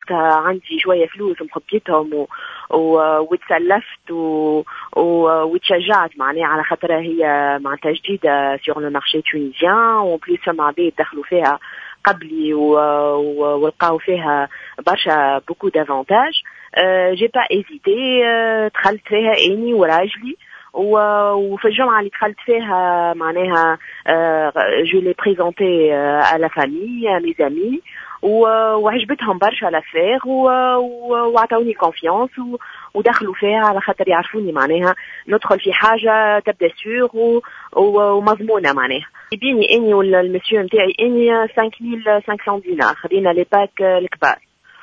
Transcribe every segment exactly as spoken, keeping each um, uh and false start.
عندي شوية فلوس مخبيتهم و... و... وتسلفت و... و... وتشجعت معناها على خاطر هي معناتها جديدة sur le marché tunisien وبليس فما عباد دخلوا فيها قبلي ولقاو فيها برشا beaucoup d'avantages. j'ai pas hésité, دخلت فيها اني وراجلي وفي الجمعة اللي دخلت فيها معناها je l'ai présenté à la famille à mes amis وعجبتهم برشا لافير وعطوني كونفيونس ودخلوا فيها على خاطر يعرفوني معناها ندخل في حاجة تبدا سيغ ومضمونة معناها. يبيني اني ولا المسيو نتاعي اني خمسة آلاف وخمسمية دينار خدينا لي باك الكبار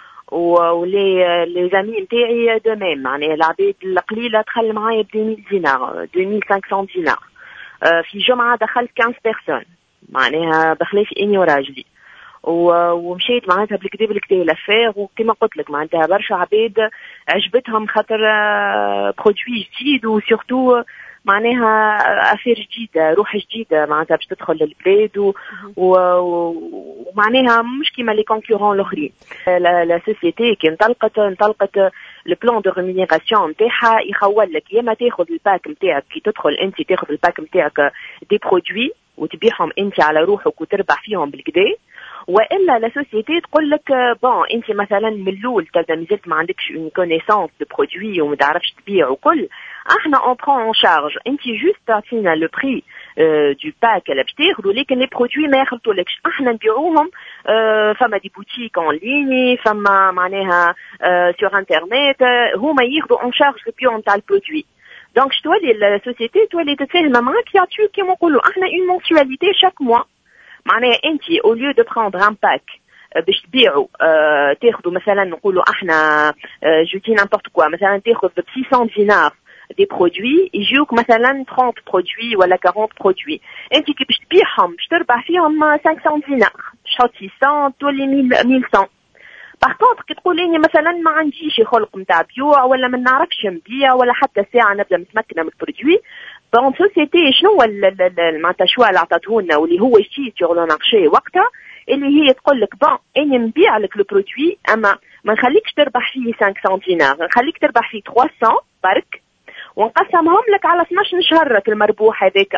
ولي لي زامي نتاعي دو ميم معناها العباد القليلة دخل معايا ب ألفين دينار ألفين وخمسمية دينار. في جمعة دخلت خمسة بيرسون معناها بخلاف اني وراجلي ومشيت معناتها بالكدا بالكدا لافير وكما قلت لك معناتها برشا عباد عجبتهم خاطر برودوي جديد وسورتو معناها افير جديده روح جديده معناتها باش تدخل للبلاد ومعناها مش كيما لي كونكورون الاخرين. لا سوسيتي كي انطلقت انطلقت البلان دو ريمونيراسيون نتاعها يخول لك يا ما تاخذ الباك نتاعك كي تدخل انت تاخذ الباك نتاعك دي برودوي وتبيعهم انت على روحك وتربح فيهم بالكدا، والا لا سوسيتي تقول لك بون انت مثلا من الاول تبدا مازلت ما عندكش اون كونيسونس دو برودوي وما تعرفش تبيع وكل، احنا اون برون اون شارج انت جوست تعطينا لو بري دو باك اللي باش تاخذوا، لكن لي برودوي ما يخلطولكش، احنا نبيعوهم فما دي بوتيك اون ليني فما معناها سور انترنت هما ياخذوا اون شارج البيو نتاع البرودوي. دونك تولي السوسيتي تولي تتفاهم معاك يعطيوك كيما نقولوا احنا اون مونسواليتي شاك موا، معناها انت او ليو دو بروندر ان باك باش تبيعوا اه تاخذوا مثلا نقولوا احنا اه جوتي نامبورت كوا مثلا تاخذ ب ستمية دينار دي برودوي يجيوك مثلا ثلاثين برودوي ولا أربعين برودوي، انت كي باش تبيعهم باش تربح فيهم خمسمية دينار باش تحط ستمية تولي مية. باغ كونطخ كي تقول اني مثلا ما عنديش خلق نتاع بيوع ولا ما نعرفش نبيع ولا حتى ساعه نبدا متمكنه من البرودوي، بون سوسيتي شنو معناتها شوا اللي عطاته لنا واللي هو شي سور لو مارشي وقتها اللي هي تقول لك بون اني نبيع لك لو برودوي اما ما نخليكش تربح فيه خمسمية دينار، نخليك تربح فيه ثلاثمية برك ونقسمهم لك على اثناش شهر المربوح هذاك.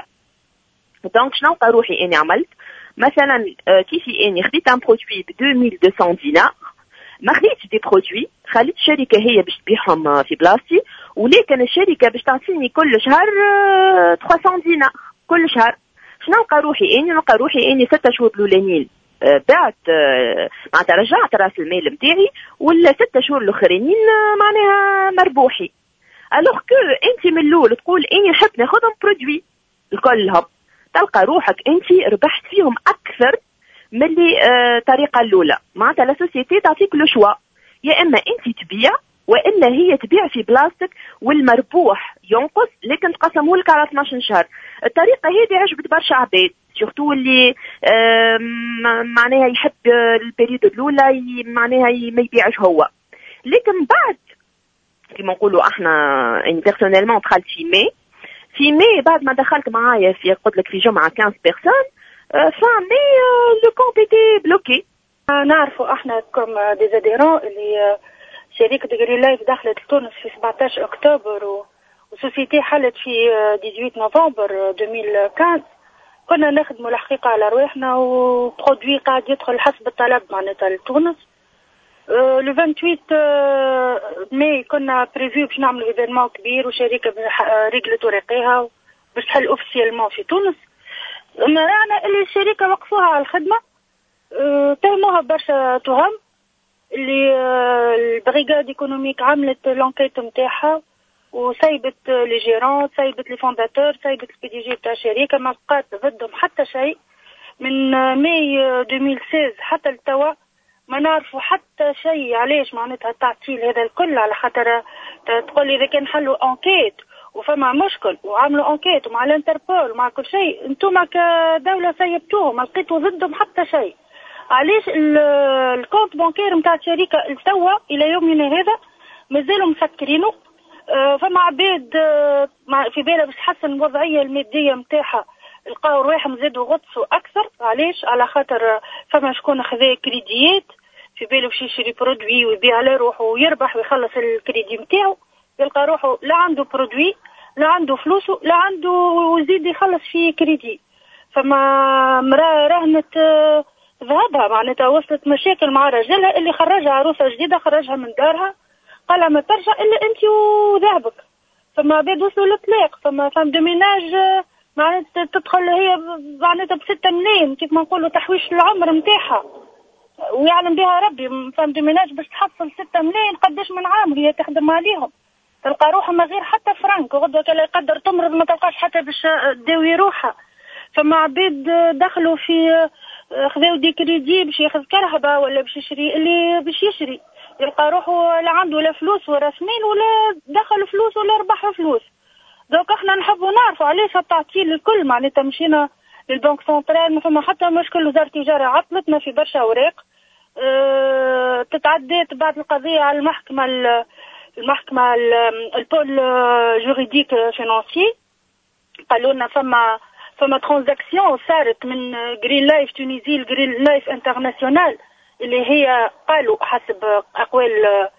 دونك شنو نلقى روحي اني عملت مثلا كيفي اني خديت ان برودوي ب ألفين ومئتين دينار، ما خديتش دي برودوي، خليت الشركه هي باش تبيعهم في بلاصتي، ولكن الشركه باش تعطيني كل شهر ثلاثمية دينار كل شهر. شنو نلقى روحي اني نلقى روحي اني ستة شهور الاولانيين بعت معناتها رجعت راس المال نتاعي، ولا ستة شهور الاخرين معناها مربوحي. الوغ كو انت من الاول تقول اني نحب ناخذهم برودوي الكلهم، تلقى روحك انت ربحت فيهم اكثر من اللي الطريقه الاولى. معناتها لا سوسيتي تعطيك لو شوا، يا اما انت تبيع والا هي تبيع في بلاصتك والمربوح ينقص لكن تقسمه لك على اثناش شهر. الطريقه هذه عجبت برشا عباد سورتو اللي معناها يحب البريود الاولى معناها ما يبيعش هو، لكن بعد كما نقولوا احنا ان بيرسونيلمون دخلت في مي في مي بعد ما دخلت معايا في قلت لك في جمعه خمسة بيرسون fin mai le compte était bloqué. نعرفوا احنا كم ديزاديرون اللي شركة جرين لايف دخلت لتونس في سبعطاش اكتوبر وسوسيتي حلت في ثمانية عشر نوفمبر ألفين وخمسة، كنا نخدموا الحقيقة على رواحنا وبرودوي قاعد يدخل حسب الطلب معناتها لتونس. لو ثمانية وعشرين ماي كنا بريفيو باش نعملوا ايفينمون كبير وشركة رجلت ورقيها باش تحل اوفيسيالمون في تونس. معنا اللي الشركة وقفوها على الخدمة، اه تهموها برشا تهم، اللي اه البريغاد ايكونوميك عملت لونكيت نتاعها وسايبت لي جيرون سايبت لي فونداتور سايبت البي دي جي تاع الشركة، ما بقات ضدهم حتى شيء من ماي ألفين وستة عشر حتى لتوا ما نعرفوا حتى شيء. علاش معناتها التعطيل هذا الكل؟ على خاطر تقول اذا كان حلوا انكيت وفما مشكل وعملوا انكيت ومع الانتربول ومع كل شيء، انتم كدولة سيبتوهم ما لقيتوا ضدهم حتى شيء. علاش الكونت بانكير نتاع الشركة التوا الى يومنا هذا مازالوا مسكرينه؟ اه فما عباد اه في بالها باش تحسن الوضعية المادية نتاعها لقاو رواحهم زادوا غطسوا اكثر. علاش؟ على خاطر فما شكون خذا كريديات في باله باش يشري برودوي ويبيع على روحه ويربح ويخلص الكريدي نتاعو، يلقى روحه لا عنده برودوي لا عنده فلوسه لا عنده وزيد يخلص في كريدي. فما مرأة رهنت ذهبها معناتها، وصلت مشاكل مع رجلها اللي خرجها عروسة جديدة، خرجها من دارها قالها ما ترجع إلا أنت وذهبك. فما بيد وصلوا للطلاق. فما فم دوميناج معناتها تدخل هي معناتها بستة ملايين كيف ما نقولوا تحويش العمر نتاعها، ويعلم بها ربي فم دوميناج باش تحصل ستة ملايين قداش من عام هي تخدم عليهم، تلقى روحها ما غير حتى فرانك، غدوة كلا يقدر تمرض ما تلقاش حتى باش تداوي روحها. فما عبيد دخلوا في خذوا دي كريدي باش ياخذ كرهبة ولا باش يشري اللي باش يشري، يلقى روحه لا عنده لا فلوس ولا سمين ولا دخل فلوس ولا ربح فلوس. دوك احنا نحبوا نعرفوا علاش التعطيل الكل معناتها مشينا للبنك سنترال ما فما حتى مشكل، وزارة التجارة عطلتنا في برشا اوراق اه تتعديت بعد القضية على المحكمة المحكمة البول جوريديك فينانسي، قالوا لنا فما فما ترانزاكسيون صارت من جرين لايف تونيزي لجرين لايف انترناسيونال اللي هي قالوا حسب اقوال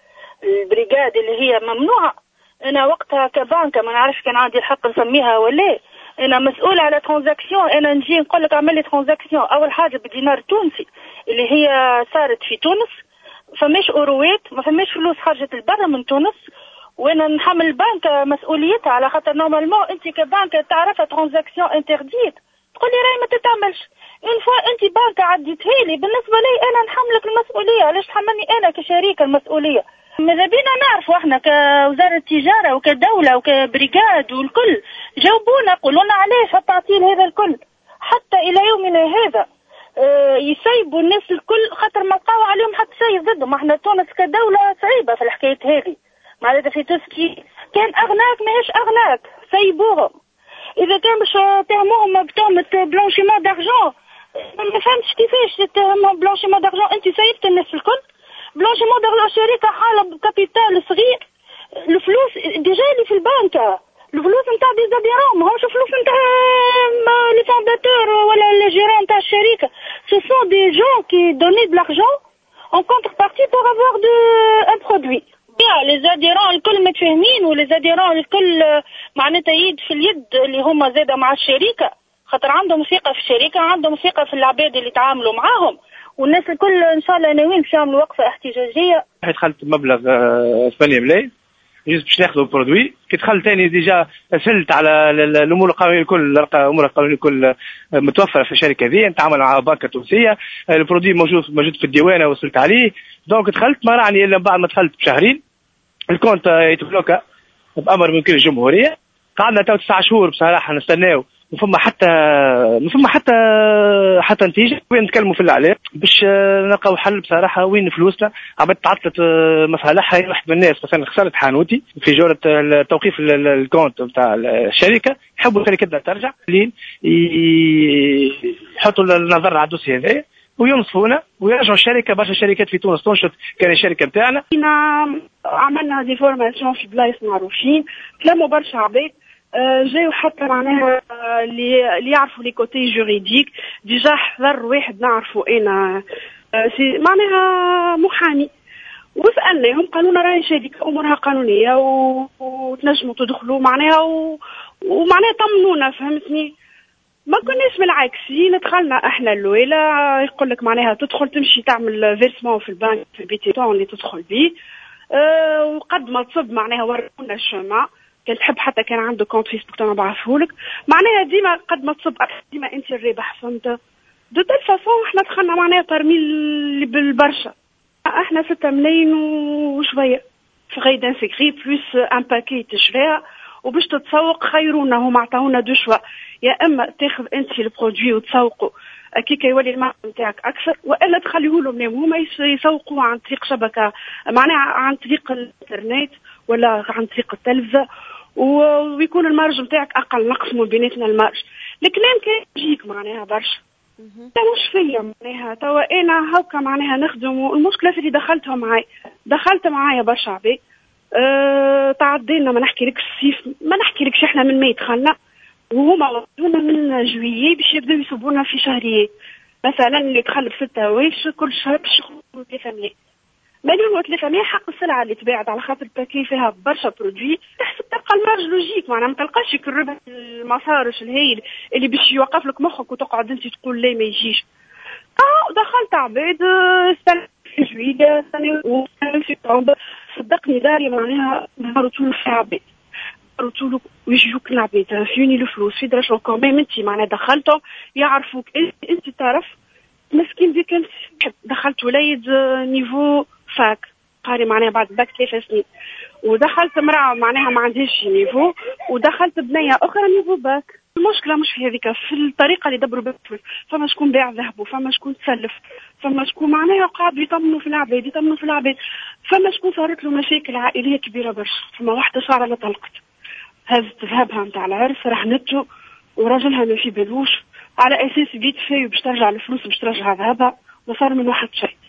البريغاد اللي هي ممنوعة. انا وقتها كبنك ما نعرفش كان عندي الحق نسميها ولا، انا مسؤولة على ترانزاكسيون، انا نجي نقول لك اعمل لي ترانزاكسيون اول حاجة بالدينار التونسي اللي هي صارت في تونس، فماش اوروات ما فماش فلوس خرجت البر من تونس، وانا نحمل البنك مسؤوليتها على خاطر نورمالمون انت كبنك تعرفها ترانزاكسيون انترديت تقول لي راهي ما تتعملش. اون فوا انت بنك عديتها لي بالنسبه لي انا نحملك المسؤوليه، علاش تحملني انا كشريك المسؤوليه؟ ماذا بينا نعرفوا احنا كوزاره التجاره وكدوله وكبريغاد والكل جاوبونا قولوا لنا علاش التعطيل هذا الكل حتى الى يومنا هذا. اه يسيبوا الناس الكل خاطر ما لقاو عليهم حتى شيء ضدهم. احنا تونس كدوله صعيبه في الحكايه هذه معناتها في تسكي كان اغناك ماهيش اغناك سيبوهم، اذا كان باش تهموهم بتهمه بلانشيمون دارجون ما فهمتش كيفاش تتهمهم بلانشيمون دارجون. انت سيبت الناس الكل بلانشيمون دارجون شركه حاله بكابيتال صغير، الفلوس ديجا اللي في البنك الفلوس نتاع دي زاديرون ماهوش فلوس نتاع لي فونداتور ولا لي جيرون نتاع الشركه، سو سون دي جون كي دوني دو لارجون اون كونتربارتي بور افوار دو ان برودوي. لي زاديرون الكل متفاهمين ولي زاديرون الكل معناتها يد في اليد اللي هما زاده مع الشركه خاطر عندهم ثقه في الشركه، عندهم ثقه في العباد اللي تعاملوا معاهم، والناس الكل ان شاء الله ناويين باش يعملوا وقفه احتجاجيه. دخلت مبلغ ثمانية ملايين جيت باش ناخذوا برودوي، كي دخلت ثاني ديجا سلت على الامور القانونيه الكل، الامور القانونيه الكل متوفره في الشركه هذه، نتعامل مع بنكه تونسيه، البرودوي موجود موجود في الديوانه وصلت عليه. دونك دخلت ما راني الا بعد ما دخلت بشهرين الكونت يتبلوكا بامر من كل الجمهوريه. قعدنا تو تسعة شهور بصراحه نستناو ما فما حتى ما فما حتى حتى نتيجه، وين نتكلموا في الاعلام باش نلقاو حل بصراحه. وين فلوسنا عبد تعطلت مصالحها. واحد من الناس مثلا خسرت حانوتي في جوله توقيف الكونت نتاع الشركه، يحبوا شركتنا ترجع لين يحطوا النظر على الدوسي هذا وينصفونا ويرجعوا الشركه. برشا شركات في تونس تنشط كان الشركه نتاعنا. نعم عملنا دي فورماسيون في بلايص معروفين، تلموا برشا عباد جايو حتى معناها اللي اللي يعرفوا لي كوتي جوريديك. ديجا حضر واحد نعرفوا انا سي معناها محامي، وسالناهم قالوا لنا راهي شركه امورها قانونيه وتنجموا تدخلوا معناها و... ومعناها طمنونا فهمتني. ما كناش بالعكس، دخلنا احنا الاولى يقول لك معناها تدخل تمشي تعمل فيرسمون في البنك في البي تي تون اللي تدخل بيه أه وقد ما تصب معناها ورونا الشمع. كان تحب حتى كان عنده كونت فيسبوك انا بعثهولك معناها ديما قد ما تصب ديما انت الرابح فهمت. دو تال فاسون احنا دخلنا معناها ترميل اللي بالبرشا، احنا ستة ملايين وشويه في غير دانسيكري بلوس ان باكي تشريها وباش تتسوق خيرونا. هما عطاونا دو شوا، يا اما تاخذ انت البرودوي وتسوقه كي يولي المعرض نتاعك اكثر، والا تخليه لهم هما يسوقوه عن طريق شبكه معناها عن طريق الانترنت ولا عن طريق التلفزه، ويكون المارج نتاعك اقل، نقسموا بيناتنا المارج. الكلام كان يجيك معناها برشا مش فيا معناها توا انا هاكا معناها نخدم. المشكله في اللي دخلتها معايا دخلت معايا برشا عباد أه تعدينا ما نحكي لك الصيف ما نحكي لكش احنا من ما دخلنا وهما وصلونا من جويي باش يبداو يصبونا في شهريات. مثلا اللي دخل بستة هوايش كل شهر باش يخرجوا ثلاثة ملايين مليون و ثلاثة ملايين حق السلعه اللي تباعت على خاطر باكي فيها برشا برودوي تحسب تلقى المارج لوجيك معناها ما تلقاش الربح المصارش الهايل اللي باش يوقف لك مخك وتقعد انت تقول ليه ما يجيش. اه دخلت عباد سنه في جويلية سنه وسنه في طوبة صدقني داري معناها نهارو طول في عباد نهارو طول ويجيوك العباد فيوني الفلوس في درجه كوميم انت معناها دخلتهم يعرفوك انت تعرف مسكين بك انت دخلت وليد نيفو فاك قاري معناها بعد باك ثلاث سنين ودخلت امرأة معناها ما عندهاش نيفو ودخلت بنية أخرى نيفو باك. المشكلة مش في هذيك في الطريقة اللي دبروا بها الفلوس. فما شكون باع ذهب وفما شكون تسلف فما شكون معناها قاعد يطمنوا في العباد يطمنوا في العباد فما شكون صارت له مشاكل عائلية كبيرة برشا. فما واحدة شعرها لا طلقت هزت ذهبها نتاع العرس رهنته وراجلها ما في بالوش على أساس بيت فيه باش ترجع الفلوس باش ترجع ذهبها وصار من واحد شيء.